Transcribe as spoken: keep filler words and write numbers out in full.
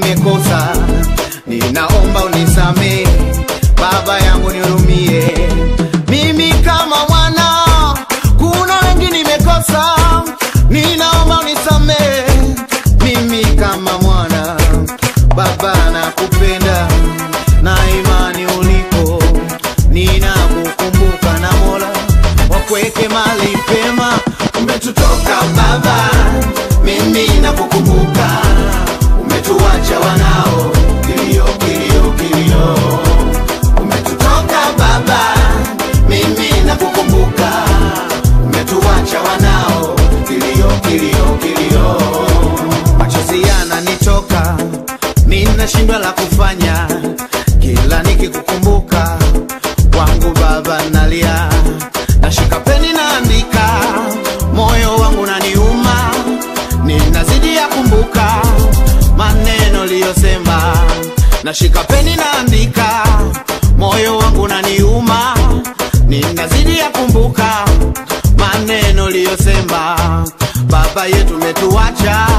nimekosa, ninaomba unisamee. Baba yangu nihurumie, mimi kama mwana, kuna wengi nimekosa, ninaomba unisamee. Mimi kama mwana, Baba nakupenda, na imani ulipo, ninakukumbuka na Mola wakuweke mahali pema. Umetutoka Baba, mimi nakukumbuka, umetuacha wanao, kilio kilio kilio. Umetutoka Baba, mimi nakukumbuka, umetuacha wanao, kilio kilio kilio. Machozi yananitoka, mimi nashindwa la kufanya, kila nikikukumbuka wangu Baba nalia. Nashika peni naandika, moyo wangu unaniuma, ninazidi ya kumbuka maneno uliyosema. Nashika peni naandika, moyo wangu unaniuma, ninazidi ya kumbuka maneno uliyosema. Baba yetu umetuacha,